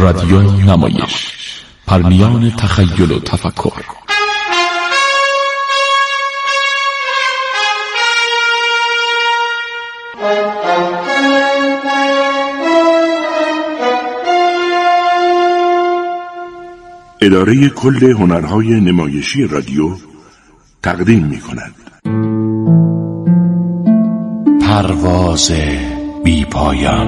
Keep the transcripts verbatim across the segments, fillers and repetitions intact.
رادیو نمایش، پرمیان تخیل و تفکر. اداره کل هنرهای نمایشی رادیو تقدیم می کند پرواز بی پایان.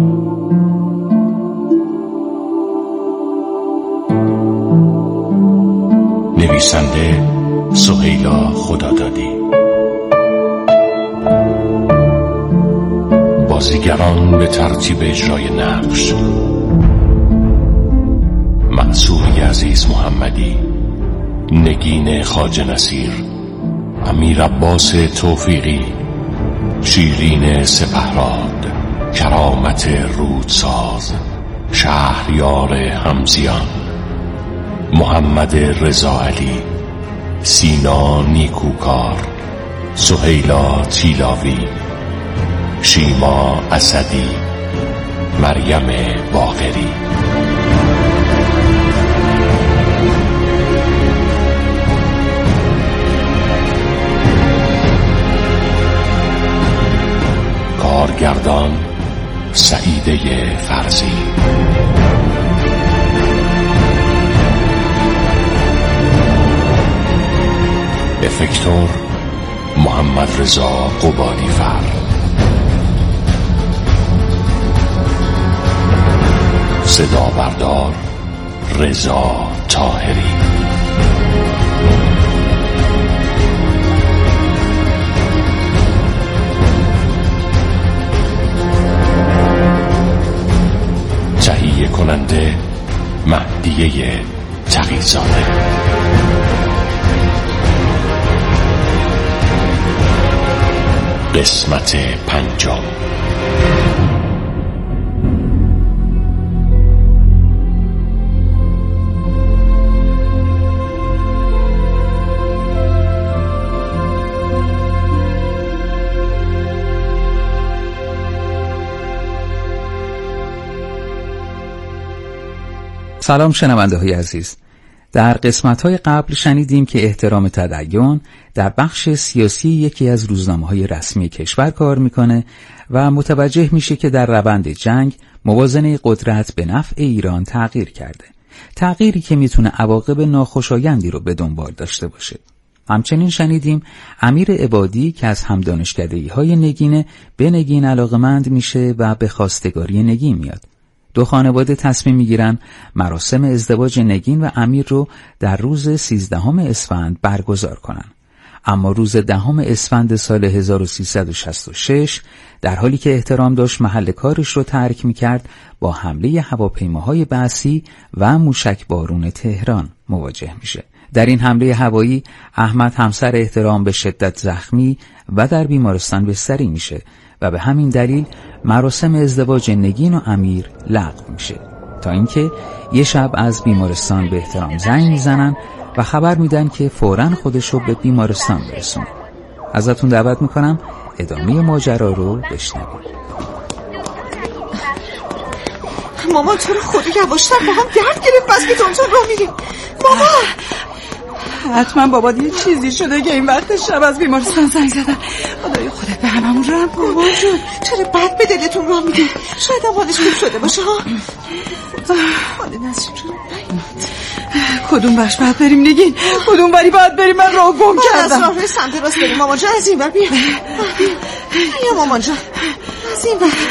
نویسنده سهیلا خدادادی. بازیگران به ترتیب اجرای نقش: منصور عزیز محمدی، نگین خواجه نصیر، امیر عباس توفیقی، شیرین سپهراد، کرامت رودساز، شهریار همزیان، محمد رضا علی، سینا نیکوکار، سهیلا تیلاوی، شیما اسدی، مریم باقری. کارگردان سعیده فرزی. افکتور محمد رضا قبادی فر. صدا بردار رضا طاهری. تهیه کننده مهدیه تقی‌زاده. قسمت پنجم. سلام شنونده های عزیز. در قسمت های قبل شنیدیم که احترام تدین در بخش سیاسی یکی از روزنامه های رسمی کشور کار میکنه و متوجه میشه که در روند جنگ موازنه قدرت به نفع ایران تغییر کرده، تغییری که میتونه عواقب ناخوشایندی رو به دنبال داشته باشه. همچنین شنیدیم امیر عبادی که از همدانشکده‌ای های نگینه به نگین علاقمند میشه و به خواستگاری نگین میاد. دو خانواده تصمیم میگیرن مراسم ازدواج نگین و امیر رو در روز سیزدهم اسفند برگزار کنن. اما روز دهم اسفند سال هزار و سیصد و شصت و شش در حالی که احترام داشت محل کارش رو ترک میکرد، با حمله هواپیماهای بعثی و موشک بارون تهران مواجه میشه. در این حمله هوایی احمد همسر احترام به شدت زخمی و در بیمارستان بستری میشه و به همین دلیل مراسم ازدواج نگین و امیر لغو میشه، تا اینکه یه شب از بیمارستان به احترام زنگ میزنن و خبر میدن که فوراً خودش رو به بیمارستان برسونه. ازتون دعوت میکنم ادامه ماجرا رو بشنوید. مامان تو رو خدا یواشتر، با هم درد گرفت بس که تونتون رو میریم. مامان حتما بابا یه چیزی شده که این وقت شب از بیمارستان زنگ زدن. خدای خودت به هممون رحم کن. مامان جون چرا بد به دلتون راه میدی؟ شاید هم حالش خوب شده باشه ها. حال نسرین جون کدوم بخش باید بریم نگین؟ کدوم بری باید بریم؟ من راه گم کردم. از راه روی سمت راست بریم مامان جون. از این بر بیا بیا مامان جون، از این بر.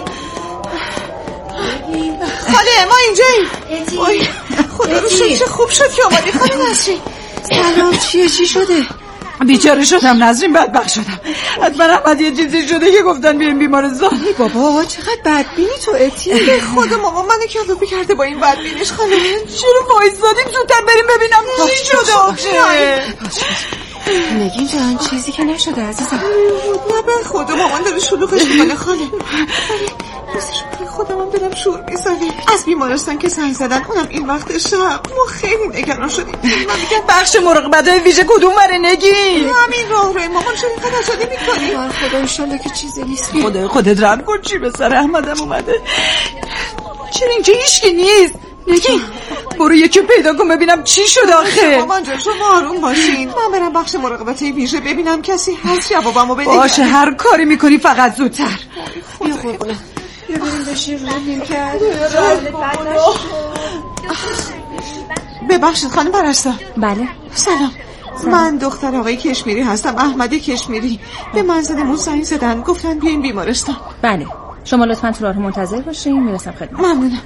خاله ما اینجاییم. وای خدا رو شد چه خوب شد که آمدی خاله نسرین. سلام. چیه؟ چی شده؟ بیچاره شدم نسرین، بدبخت شدم. حتما احمد یه چیزی شده که گفتن بیایم بیمارستان. بابا چقدر بدبینی تو اتی. به خدا مامان منو کلافه کرده با این بدبینش. خاله چرا وایسادیم؟ زودتر بریم ببینم چی شده آخه. نگین جان چیزی که نشده عزیزم. نه به خدا مامان داره شلوغش میکنه خاله. راستش برای خودم هم دلم شور میزنه. از بیمارستان که زنگ زدن اونم این وقت شب ما خیلی نگران شدیم. من میگم بخش مراقبت‌های ویژه کدوم بره نگین؟ همین راه روی مامان چرا اینقدر عجله میکنی؟ خدا ان شاءالله که چیزی نیست. خدا خودت رحم کن. چی به سر احمدم اومده؟ چرا اینجا هیچکی نیست؟ نگین برو یکی پیدا کن ببینم چی شد آخه. مامان جان شما آروم باشین، من برم بخش مراقبت ویژه ببینم کسی هست جوابمو بده. باشه هر کاری میکنی فقط زودتر. بیا قربونم بیا بریم بشین رو نیمکت. ببخشید خانم پرستار. بله سلام. من دختر آقای کشمیری هستم، احمد کشمیری. به منزلمون زنگ زدن گفتن بیاین بیمارستان. بله شما لطفاً تو راه منتظر باشین میرسم خدمت. ممنونم.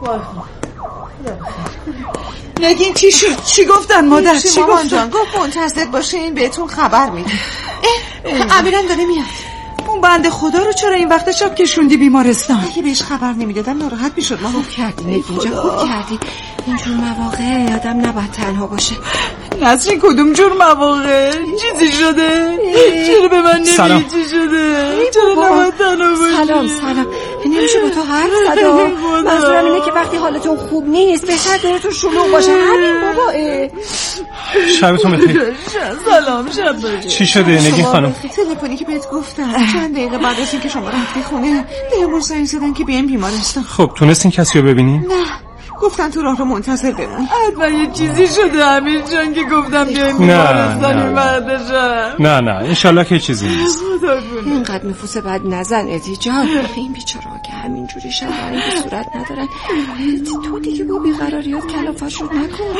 نگین چی شد؟ چی گفتن مادر؟ چی مامان جان گفت منتظر باشین بهتون خبر میدم. امیرم داره میاد. اون بنده خدا رو چرا این وقت شب کشوندی بیمارستان؟ اگه بهش خبر نمیدادم ناراحت میشد. ما خوب کردی نگین جان، خوب کردی. اینجور مواقع آدم نباید تنها باشه. نسرین کدوم جور مواقع؟ چیزی شده؟ چرا به من نمیگی چی شده؟ چرا نباید تنها باشی؟ سلام سلام. نمیشه با تو حرف زد. منظورم اینه که وقتی حالتون خوب نیست بهتر دلتون شلوغ باشه. همین بابا. شبتون بخیر. سلام شب بخیر. چی شده نگین خانم؟ تلفنی که بهت گفتم چند دقیقه بعد از اینکه شما رفتی خونه بهمون زنگ زدن که بیایم بیمارستان. خب تونستین کسی رو ببینین؟ نه گفتن تو راه رو منتظر بمونی. حتما یه چیزی شده امیر جان که گفتم بیایم بیمارستان این بعدشم. نه نه انشالله که چیزی نیست. اینقدر نفوس بد نزن ادی جان. این بیچاره‌ها که همینجوری شن این به صورت ندارن. تو دیگه با بیقراریات کلافه‌شون نکن.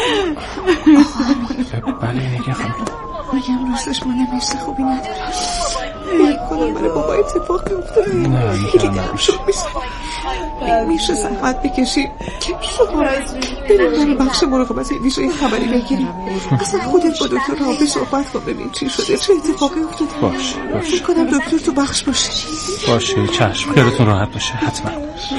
بله نگین خانم. میگم راستش ما نمیشه خوبی ندارم. فکر کنم برای بابا اتفاقی افتاده. نه میگم شد میشه زحمت بکشیم که شما بریم برای بخش مراقبت ویژه این خبری بگیریم. اصلا خودت با دکتر رابطه صحبت کن ببین چی شده، چه اتفاقی افتاده. باشه باشه. فکر کنم دکتر تو بخش باشه. باشه چشم خیرتون راحت باشه حتما.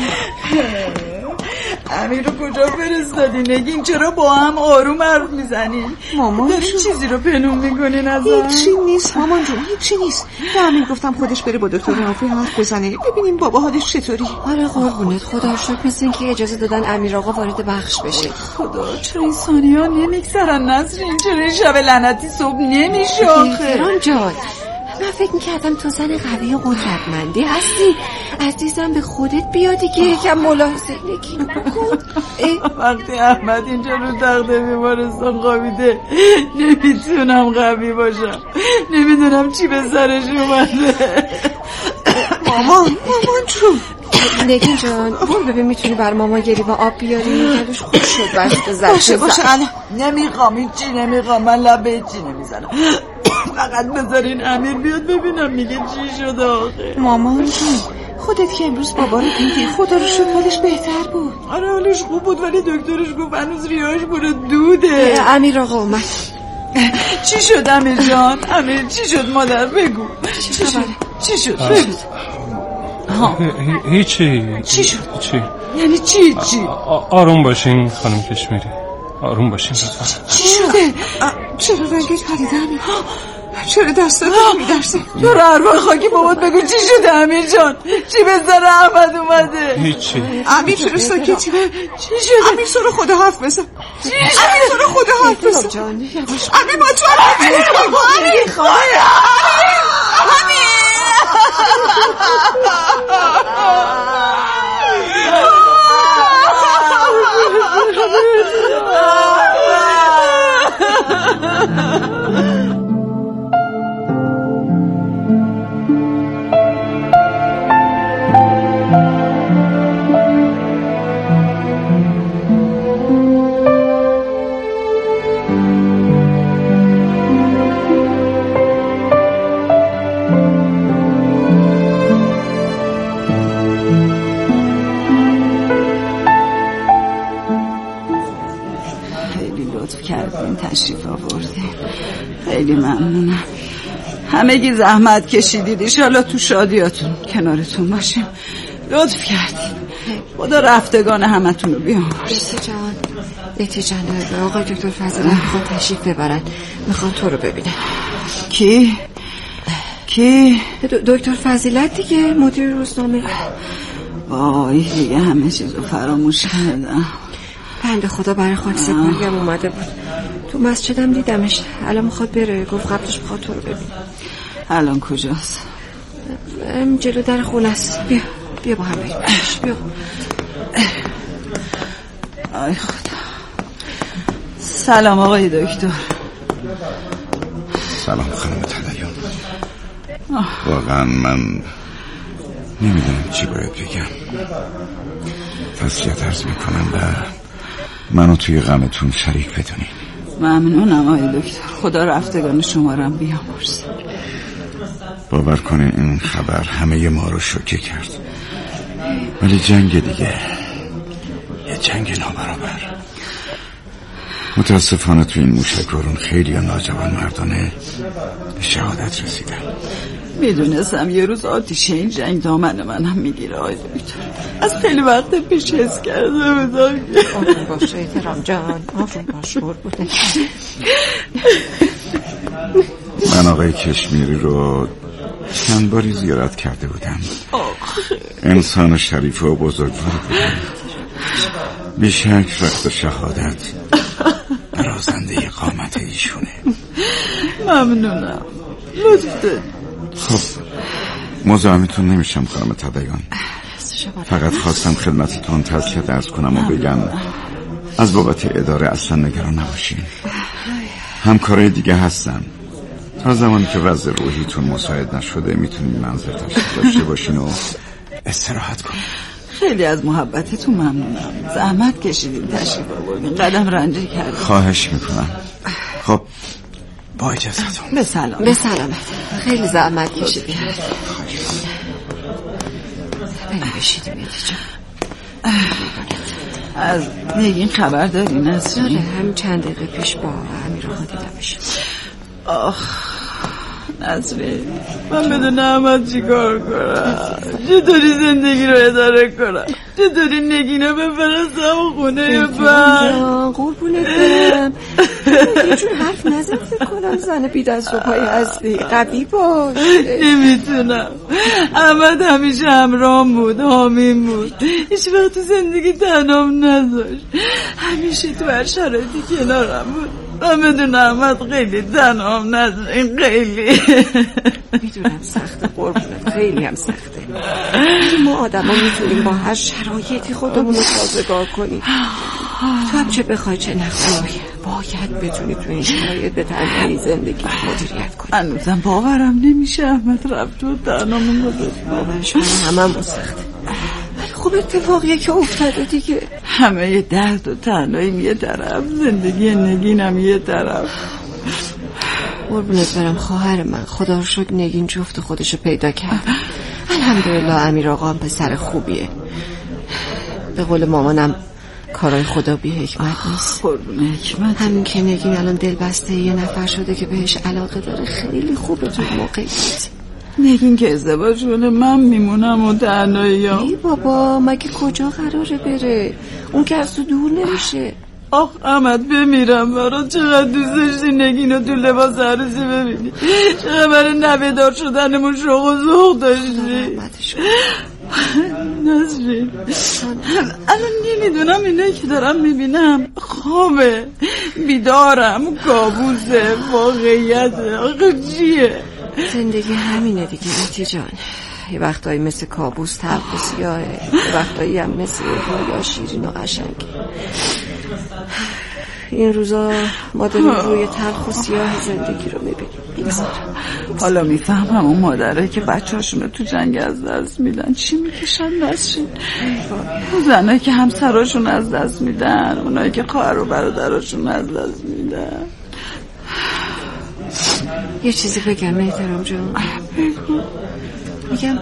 امیر رو کجا فرستادی نگین؟ چرا با هم آروم حرف میزنین؟ مامان داری چیزی رو پنهون میکنین ازم؟ هیچی نیست مامان جون هیچی نیست. به امیر گفتم خودش بره با دکتر رافی حرف بزنه ببینیم بابا حالش چطوری. آره قربونت خدا شکر مثل این که اجازه دادن امیر آقا وارد بخش بشه. خدا چرا این ثانیه‌ها نمیگذرن نسرین؟ چرا این شب لعنتی صبح نمیشه آخه؟ فران جان من فکر میکردم تو زن قوی و قدرتمندی هستی. عزیزم به خودت بیا دیگه یکم ملاحظه نگین بکن. وقتی احمد اینجا رو تخت بیمارستان خوابیده نمیتونم قوی باشم. نمیدونم چی به سرش اومده. مامان مامان جون نگین جان برو ببین میتونی بر ماما گری و آب بیاری. گلوش خوب شد بسته زد. باشه باشه الان نمیخوام هیچی نمیخوام. من لب هیچی نمیزنم. فقط بذارین امیر بیاد ببینم میگه چی شده آخه. مامان جون خودت که امروز بابا رو دیدی خدا رو شکر حالش بهتر بود. آره حالش خوب بود ولی دکترش گفت هنوز ریهاش بره دوده. امیر آقا اومد. چی شد امیر جان؟ امیر چی شد مادر بگو. چی شد؟ چی شد؟ هیچی. چی شد؟ چی؟ یعنی چی چی؟ آروم باشین خانم کشمیری آروم باشین. چی شده؟ چرا رنگت پریده امیر؟ چرا دستات میدرسه؟ تو رو ارواح خاکی بابات بگو چی شده امیر جان؟ چی به سر احمد اومده؟ هیچی. امیر چرا ساکتی؟ چی شده؟ امیر سر خدا حرف بزن. چی شده؟ امیر سر خدا حرف بزن. امیر با تو حرف بزن. امیر امیر تشریف آوردین خیلی ممنونم. همگی زحمت کشیدید ایشالا تو شادیاتون کنارتون باشیم. لطف کردید. خدا رفتگان همتون رو بیامرز. بسی جان بسی جان آقای دکتر فضیلت میخواد تشریف ببرن میخواد تو رو ببینن. کی؟ کی؟ دکتر فضیلت دیگه مدیر روزنامه. وای دیگه همه چیزو فراموش کردم. بنده خدا برای خاک مرگم اومده بود. تو مسجدم دیدمش. الان میخواد بره. گفت قبلش میخواد تو رو ببین. الان کجاست؟ جلو در خونه است. بیا بیا با هم بریم. بیا آی خدا. سلام آقای دکتر. سلام خانم تدیون. واقعا من نمیدونم چی باید بگم. تسلیت عرض میکنم و منو توی غمتون شریک بدونین. ممنونم آقای دکتر. خدا رفتگان شما رو بیامرزه. باور کنین این خبر همه ما رو شوکه کرد، ولی جنگ دیگه یه جنگ نابرابر. متاسفانه تو این موشک‌بارون خیلی ناجوان مردانه به شهادت رسیدن. میدونستم یه روز آتیش این جنگ دامن من هم میگیره آقای دکتر. از خیلی وقت پیش حس کرده بودم. آروم باشه احترام جان، آروم باش بوده. من آقای کشمیری رو چند باری زیارت کرده بودم. انسان شریف و بزرگوار بودم. بیشک وقت شهادت برازنده قامت ایشونه. ممنونم، لطف دارید. خب مزاحمتون نمیشم خانم تدیون. فقط خواستم خدمتتون تسلیت عرض کنم و بگم از بابت اداره اصلا نگران نباشین. همکارای دیگه هستن. تا زمانی که وضع روحیتون مساعد نشده میتونین منزل تشریف داشته باشین و استراحت کنین. خیلی از محبتتون ممنونم. زحمت کشیدین تشریف آوردین، قدم رنجه کردین. خواهش میکنم. خب با اجازهتون. به سلامت. به سلامت. خیلی زحمت کشیدین. بریم بشیدیم ایدی جان. از نگین خبر داری نسرین؟ داره، هم چند دقیقه پیش با امیر آقا دیدمش. آخ نسرین، من بدون احمد چی کار کنم؟ چطوری زندگی رو اداره کنم؟ چطوری نگین رو بفرستم خونه بند؟ قربونت برم. یه جور حرف نزد فکر کنم زن بی دست و پایی هستی. قوی باش. نمیتونم. احمد همیشه همراهم بود، حامیم بود. هیچ وقت تو زندگی تنهام نذاشت. همیشه تو هر شرایطی کنارم بود. من بدون احمد خیلی تنهام نذاشت. خیلی میدونم سخته قربونت، خیلی هم سخته. ما آدم ها میتونیم با هر شرایطی خودمون رو سازگار کنیم. تو هم چه بخوای چه نخوای باید بتونی تو این شرایط به تنهایی زندگی مدیریت کنی. هنوزم باورم نمیشه احمد رفت و تنهامون گذاشت. باورش من هممون سخته، ولی خب اتفاقیه که افتاده دیگه. همه درد و تنهاییم یه طرف، زندگی نگینم یه طرف. قربونت برم خواهر من، خدا رو شکر نگین جفت خودشو پیدا کرد. الحمدلله امیر آقا هم پسر خوبیه. به قول مامانم کارای خدا بی حکمت نیست. قربون حکمت. همین که نگین الان دل بسته یه نفر شده که بهش علاقه داره خیلی خوبه تو موقعیت. نگین که ازدواج کنه من میمونم و تنهایی ها. ای بابا مگه کجا قراره بره؟ اون که از تو دور نمیشه. آخ احمد بمیرم برات. چقدر دوست داشتی نگین رو تو لباس عروسی ببینی. چقدر برای نوه‌دار شدنمون شوق و ذوق داشتی. نسرین الان نمیدونم اینایی که دارم میبینم خوابه، بیدارم، کابوسه، واقعیته، آخه چیه؟ زندگی همینه دیگه ایتی جان. یه وقتایی مثل کابوس تلخ و سیاهه، یه وقتایی هم مثل رویا شیرین و قشنگه. این روزا ما داریم روی تلخ و سیاه زندگی رو میبینیم. حالا میفهمم اون مادره که بچه هاشون رو تو جنگ از دست میدن چی میکشن نسرین. اون زنایی که همسراشون از دست میدن، اونایی که خواهر و برادراشون از دست میدن. یه چیزی بگم احترام جان. میگم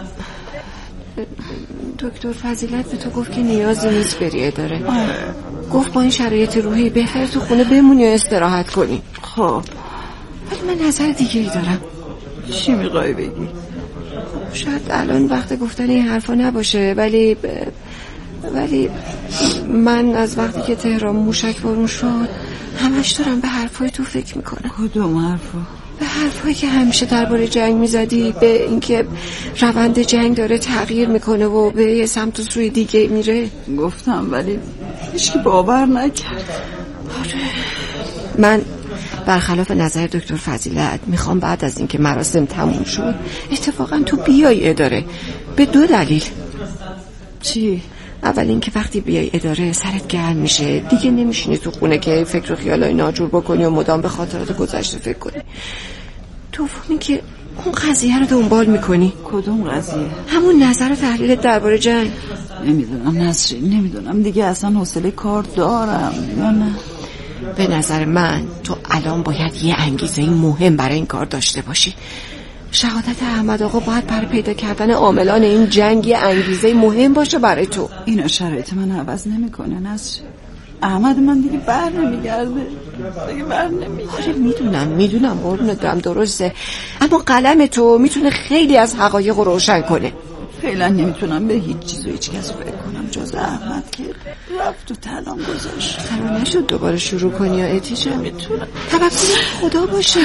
دکتر فضیلت به تو گفت که نیازی نیست بری اداره. گفت با این شرایط روحی بهتر تو خونه بمونی و استراحت کنی. خب ولی من نظر دیگه ای دارم. چی میخوای بگی؟ شاید الان وقت گفتن این حرفا نباشه، ولی ب... ولی من از وقتی که تهران موشک بارون شد همش دارم به حرفای تو فکر میکنم. کدوم حرفا؟ به حرفایی که همیشه درباره جنگ میزدی، به اینکه روند جنگ داره تغییر میکنه و به یه سمت و سوی دیگه میره. گفتم ولی هیچکی باور نکرد. آره من برخلاف نظر دکتر فضیلت میخوام بعد از اینکه مراسم تموم شد اتفاقا تو بیای اداره. به دو دلیل. چی؟ اول اینکه وقتی بیای اداره سرت گرم میشه، دیگه نمیشینی تو خونه که فکر و خیالای ناجور بکنی و مدام به خاطرات گذشته فکر کنی. دومی که اون قضیه رو دنبال میکنی. کدوم قضیه؟ همون نظر و تحلیل درباره جنگ. نمیدونم نسرین، نمیدونم دیگه اصلا حوصله کار دارم یا نه. به نظر من تو الان باید یه انگیزه مهم برای این کار داشته باشی. شهادت احمد آقا باید برای پیدا کردن عاملان این جنگ یه انگیزه مهم باشه برای تو. اینا شرایط من عوض نمیکنه نسرین. احمد من دیگه بر نمیگرده، دیگه بر نمیگرده. میدونم میدونم قربونت برم، درسته، اما قلم تو میتونه خیلی از حقایق رو روشن کنه. فعلا نمیتونم به هیچ چیز و هیچ کس فکر کنم جز احمد که رفت و تلام گذاشت. تمام نشد دوباره شروع کنی یا اتیجه؟ میتونم. توکل خدا باشه.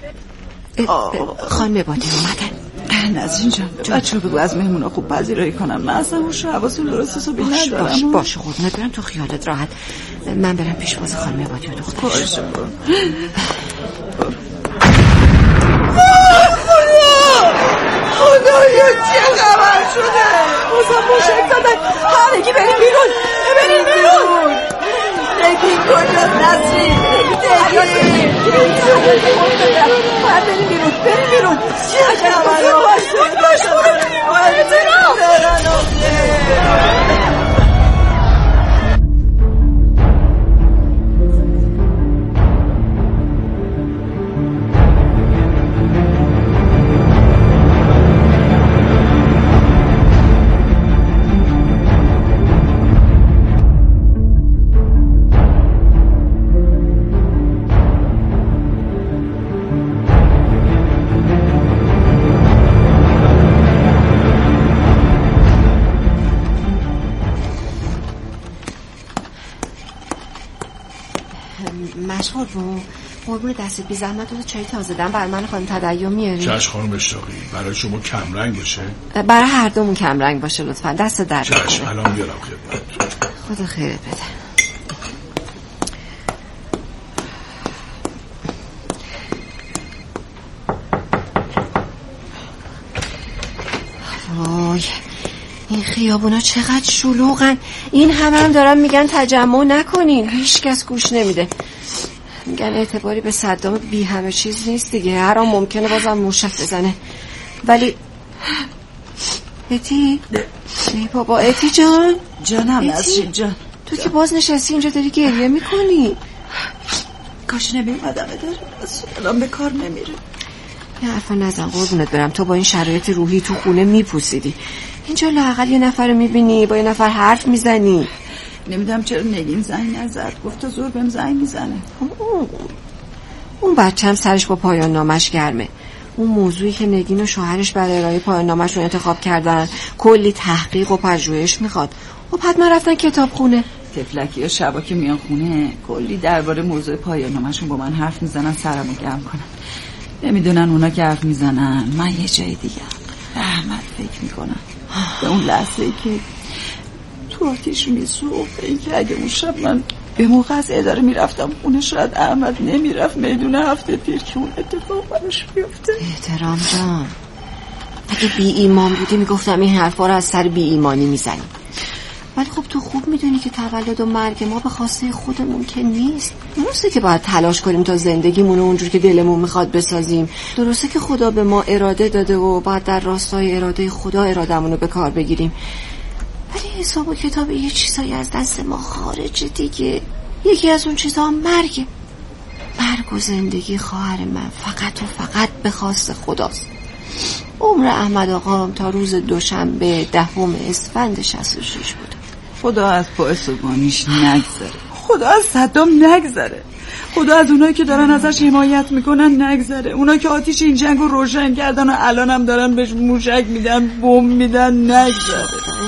خانم بادی اومدن. نسرین جان بچه رو بگو از مهمونا خوب پذیرایی کنم. من اصلا اون شو حواس درست حسابی ندارم. باشه باشه قربونت برم، تو خیالت راحت. من برم پیشواز خانم بادی و دخترش. باشه خدایا چه خبر شده؟ بازم موشک زدن. همگی بریم بیرون، بریم بیرون. نگین کجاست نسرین؟ نگین باید بریم بیرون، بریم بیرون. چه خبر باشه باشه باید مشغول رو قربون دست بی زحمت رو چای تازه دم برای من خانم تدیو میاری؟ چشم خانم اشتاقی، برای شما کم رنگ باشه؟ برای هر دومون کم رنگ باشه لطفا. دست درد نکنه. چشم الان بیارم خدمت. خدا خیرت بده. وای این خیابونا چقدر شلوغن. این همه هم دارن میگن تجمع نکنین، هیچ کس گوش نمیده. میگن اعتباری به صدام بی همه چیز نیست دیگه، هر آن ممکنه بازم موشک بزنه. ولی اتی ای بابا، اتی جان جانم نسرین جان، تو که باز نشستی اینجا داری گریه میکنی. کاش نمیمدمه داره الان به کار نمیره. یه حرفا نزن قربونت برم، تو با این شرایط روحی تو خونه میپوسیدی. اینجا لااقل یه نفر میبینی با یه نفر حرف میزنی. نمیدونم چرا نگین زنگ نزد، گفت تا زور بهم زنگ میزنه. اون بچه هم سرش با پایان نامش گرمه. اون موضوعی که نگین و شوهرش برای ارائه پایان نامش رو انتخاب کردن کلی تحقیق و پژوهش میخواد. و حتما رفتن کتاب خونه. تفلکی ها شبا که میان خونه کلی درباره موضوع پایان نامشون با من حرف میزنن، سرمو گرم کنن. نمیدونن اونا که حرف میزنن من یه جای دیگه به احمد فکر میکنم. به اون لحظه ای که تو آتیش میسوخت، این که اگه اون شب من به موقع از اداره میرفتم خونه شاید احمد نمیرفت میدون هفته پیر که اون اتفاق براش بیفته. احترام جان، اگه بی ایمان بودی میگفتم این حرفا رو از سر بی ایمانی میزنی. ولی خب تو خوب میدونی که تولد و مرگ ما به خواسته خودمون که نیست. درسته که باید تلاش کنیم تا زندگیمون رو اونجور که دلمون میخواد بسازیم. درسته که خدا به ما اراده داده و باید در راستای اراده خدا ارادمون رو به کار بگیریم. ولی حساب و کتاب یه چیزایی از دست ما خارجه دیگه. یکی از اون چیزها مرگه. مرگ و زندگی خواهر من فقط و فقط به خواست خداست. عمر احمد آقام تا روز دوشنبه دهم اسفند شصت و شش بود. خدا از باعث و بانیش نگذره، خدا از صدام نگذره، خدا از اونایی که دارن ازش حمایت میکنن نگذره، اونایی که آتیش این جنگ رو روشن کردن و الان هم دارن بهش موشک میدن بمب میدن نگذره.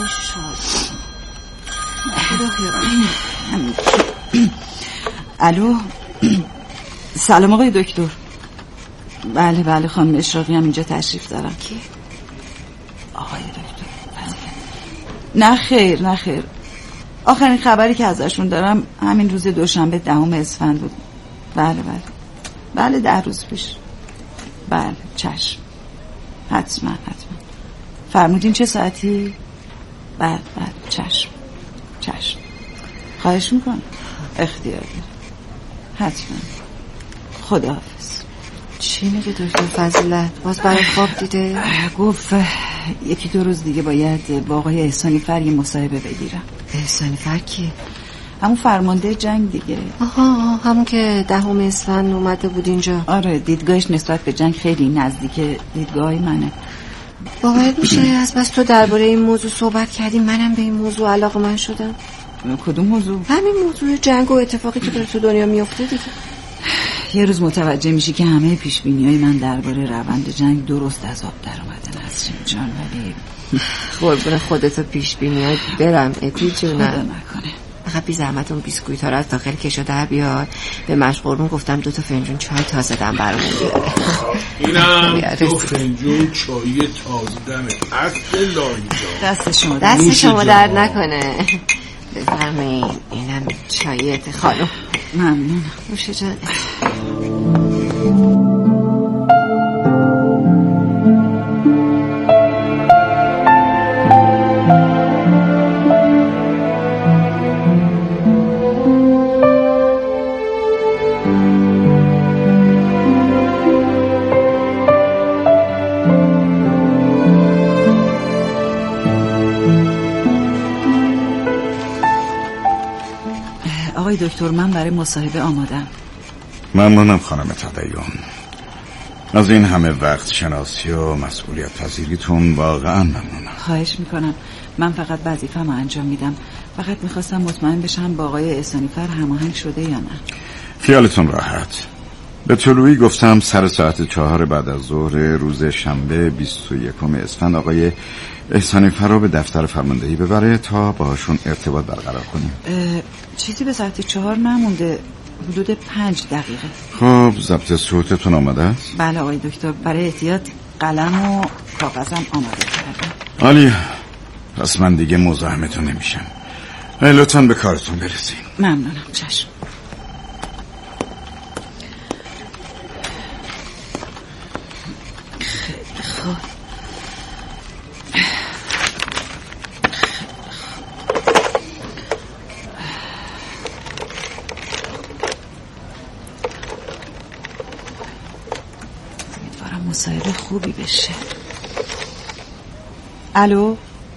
الو سلام آقای دکتر. بله بله خانم اشراقی هم اینجا تشریف دارم. کی؟ آقای دکتر. نه خیر نه خیر، آخرین خبری که ازشون دارم همین روز دوشنبه دهم اسفند بود. بله بله بله ده روز پیش. بله چشم، حتما حتما. فرمودین چه ساعتی؟ بله بله چشم. چشم. خواهش میکنم. اختیار داری. حتما. خداحافظ. چی میگه دکتر فضیلت؟ باز برای خواب دیده؟ گفت یکی دو روز دیگه باید با آقای احسانی فر یه مصاحبه بگیرم. احسانی فر کی؟ همون فرمانده جنگ دیگه. آها همون که دهم اسفند اومده بود اینجا. آره دیدگاهش نسبت به جنگ خیلی نزدیک دیدگاه منه. باید میشه از بس تو درباره این موضوع صحبت کردی منم به این موضوع علاقه من شدم. کدوم موضوع؟ همین موضوع جنگ و اتفاقی که داره تو دنیا میفته دیگه. یه روز متوجه میشی که همه پیشبینی‌های من درباره روند جنگ درست از آب در اومده نسرین جان. ولی قربون خودتو پیشبینیات برم ادی جونم. خدا نکنه. فقط بی زحمت اون بیسکویت ها رو از داخل کشو در بیار. به مشقورون گفتم دو تا فنجون چای تازه دم برامون بیاره. اینم دو فنجون چای تازه دمه. اصل لایجا. دست شما دست شما درد نکنه. بفرمایید اینم چایت خانم. ممنونم. نوشه جان. آقای دکتر من برای مصاحبه آمادم. ممنونم خانم تدیون. از این همه وقت شناسی و مسئولیت پذیریتون واقعا ممنونم. خواهش میکنم. من فقط وظیفه‌مو انجام میدم. فقط میخواستم مطمئن بشم با آقای احسانی فر هماهنگ شده یا نه. خیالتون راحت. به طلوعی گفتم سر ساعت چهار بعد از ظهر روز شنبه بیست و یکم اسفند آقای احسانی فر رو به دفتر فرماندهی ببره تا باهاشون ارتباط برقرار کنیم. چیزی به ساعت چهار نمونده. حدود پنج دقیقه. خب ضبط صوتتون آماده است؟ بله آقای دکتر. برای احتیاط قلم و کاغذم آماده کردم. عالی. پس من دیگه مزاحمتون نمیشم. لطفاً به کارتون برسیم. ممنونم. چشم. خیلی خوب. مصاحبه خوبی بشه. الو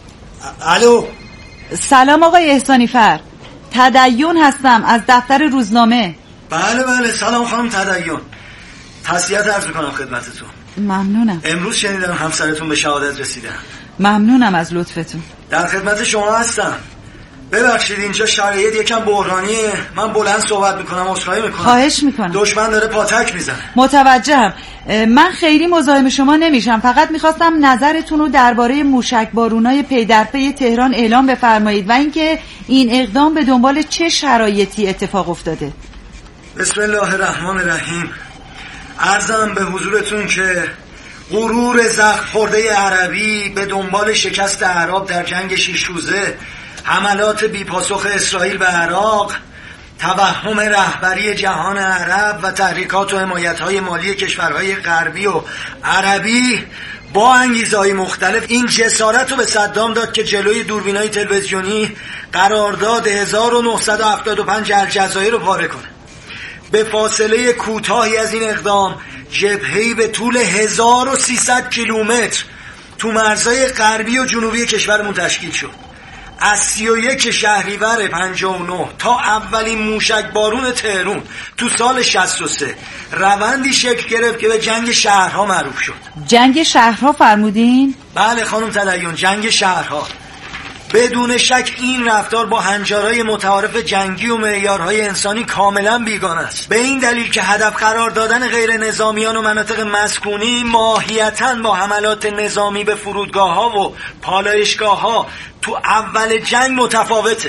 الو سلام آقای احسانی فر. تدیون هستم از دفتر روزنامه. بله بله سلام خانم تدیون. تسلیت عرض میکنم خدمتتون. ممنونم. امروز شنیدم همسرتون به شهادت رسیدن. ممنونم از لطفتون. در خدمت شما هستم. ببخشید اینجا شرایط یکم بحرانیه. من بلند صحبت میکنم عذرخواهی میکنم. خواهش میکنم. دشمن داره پاتک میزنه. متوجهم. من خیلی مزاحم شما نمیشم. فقط میخواستم نظرتون رو درباره موشک بارونای پی در پی تهران اعلام بفرمایید و اینکه این اقدام به دنبال چه شرایطی اتفاق افتاده. بسم الله الرحمن الرحیم. عرضم به حضورتون که غرور زخم خورده عربی به دنبال شکست اعراب در جنگ شش روزه، حملات بیپاسخ اسرائیل به عراق، توهم رهبری جهان عرب و تحریکات و حمایت‌های مالی کشورهای غربی و عربی با انگیزه‌های مختلف این جسارت رو به صدام داد که جلوی دوربینای تلویزیونی قرارداد هزار و نهصد و هفتاد و پنج الجزایر رو پاره کنه. به فاصله کوتاهی از این اقدام جبهه‌ای به طول هزار و سیصد کیلومتر تو مرزهای غربی و جنوبی کشورمون تشکیل شد. از سی و یک شهریور پنجاه و نه تا اولین موشک بارون تهران تو سال شصت و سه روندی شکل گرفت که به جنگ شهرها معروف شد. جنگ شهرها فرمودین؟ بله خانم تدیون، جنگ شهرها. بدون شک این رفتار با هنجارهای متعارف جنگی و معیارهای انسانی کاملا بیگانه است. به این دلیل که هدف قرار دادن غیر نظامیان و مناطق مسکونی ماهیتاً با حملات نظامی به فرودگاه‌ها و پالایشگاه‌ها تو اول جنگ متفاوته.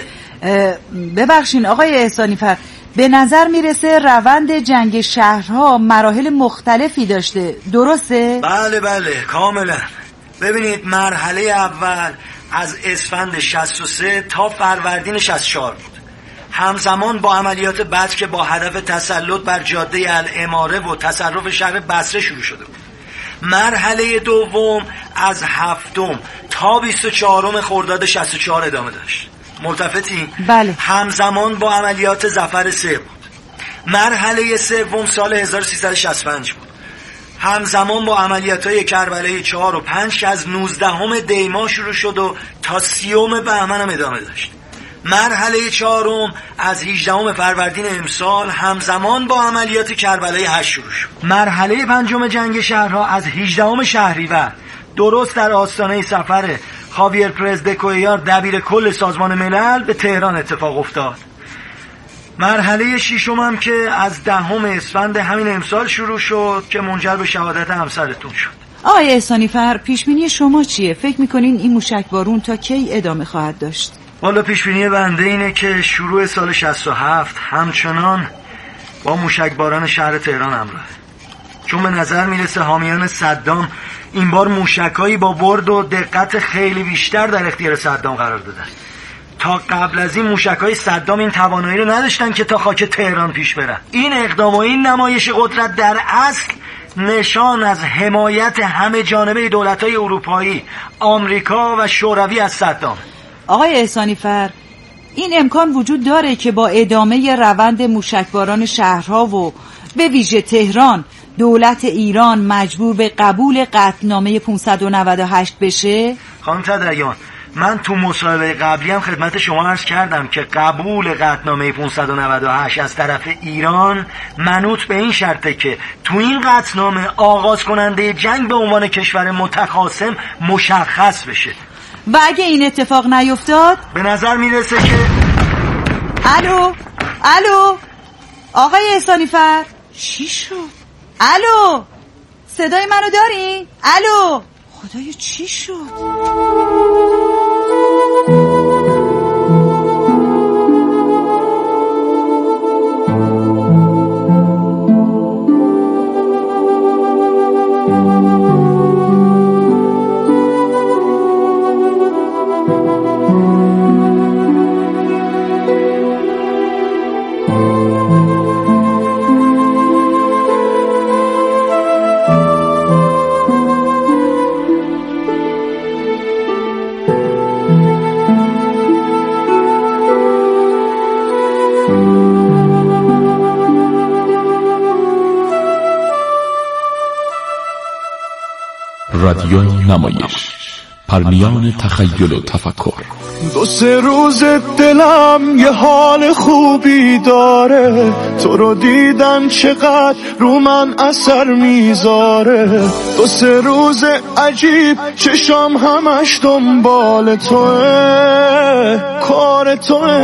ببخشین آقای احسانی فر، به نظر میرسه روند جنگ شهرها مراحل مختلفی داشته، درسته؟ بله بله کاملا. ببینید مرحله اول از اسفند شصت و سه تا فروردین شصت و چهار بود. همزمان با عملیات بدر که با هدف تسلط بر جاده الاماره و تصرف شهر بصره شروع شده بود. مرحله دوم از هفتم تا بیست و چهارم خرداد شصت و چهار ادامه داشت. ملتفتی؟ بله. همزمان با عملیات ظفر سه بود. مرحله سوم سال هزار و سیصد و شصت و پنج بود. همزمان با عملیات‌های کربلای چهار و پنج که از نوزدهم دی ماه شروع شد و تا سیوم بهمن هم ادامه داشت. مرحله چهارم از هجدهم فروردین امسال همزمان با عملیات کربلای هشت شروع شد. مرحله پنجم جنگ شهرها از هجدهم شهریور درست در آستانه سفر خاویر پرز د کویار دبیر کل سازمان ملل به تهران اتفاق افتاد. مرحله ششم هم که از دهم اسفند همین امسال شروع شد که منجر به شهادت همسرتون شد. آقای احسانی فر، پیشبینی شما چیه؟ فکر میکنین این موشک بارون تا کی ادامه خواهد داشت؟ والا پیشبینی بنده اینه که شروع سال شصت و هفت همچنان با موشک باران شهر تهران همراهه، چون به نظر میرسه حامیان صدام این بار موشکایی با برد و دقت خیلی بیشتر در اختیار صدام قرار دادن. تا قبل از این موشکای صدام این توانایی رو نداشتن که تا خاک تهران پیش برن. این اقدام و این نمایش قدرت در اصل نشان از حمایت همه جانبه دولت‌های اروپایی، آمریکا و شوروی از صدام. آقای احسانی فر، این امکان وجود داره که با ادامه روند موشکباران شهرها و به ویژه تهران دولت ایران مجبور به قبول قطعنامه پانصد و نود و هشت بشه؟ خانم تدیان، من تو مصاحبه قبلی هم خدمت شما عرض کردم که قبول قطعنامه پانصد و نود و هشت از طرف ایران منوط به این شرطه که تو این قطعنامه آغاز کننده جنگ به عنوان کشور متخاصم مشخص بشه. و اگه این اتفاق نیفتاد؟ به نظر میرسه که الو الو آقای احسانی فر، چی شد؟ الو صدای منو داری؟ الو خدایا چی شد؟ رادیوی نمایش، پرمیان تخیل و تفکر. دو سه روز دلم یه حال خوبی داره، تو رو دیدن چقدر رو من اثر میذاره. دو سه روز عجیب چشام همش دنبال توه، کار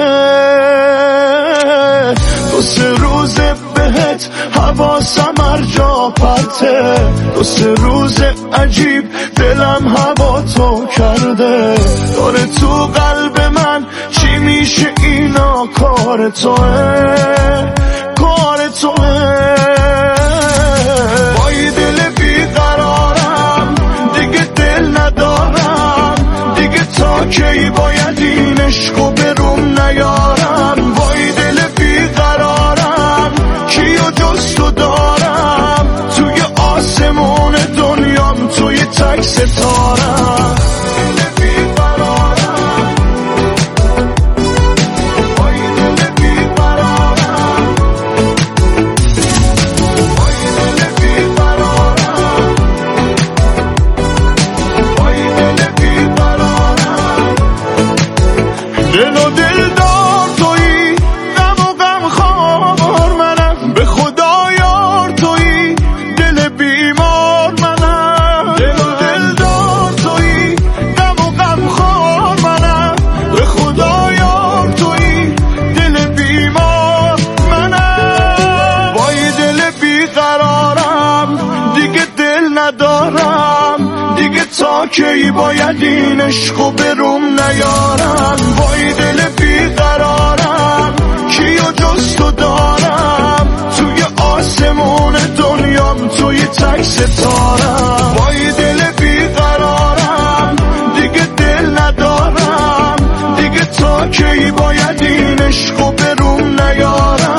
توه. دو سه روز بهت حواسم هر جا پرته، دو سه روز عجیب دلم هوا تو کرده. داره تو قلب من چی میشه اینا، کار توه، کار توه. وای دل بیقرارم دیگه دل ندارم، دیگه تا کی باید این عشقو بروم نیارم. وای دل بیقرارم کیو جز تو دارم، توی آسمون دنیام توی تک ستارم. کی باید این عشقو بروم نیارم. وای دل بیقرارم کیو جز تو دارم، توی آسمون دنیام توی تک ستارم. وای دل بیقرارم دیگه دل ندارم، دیگه تا کی باید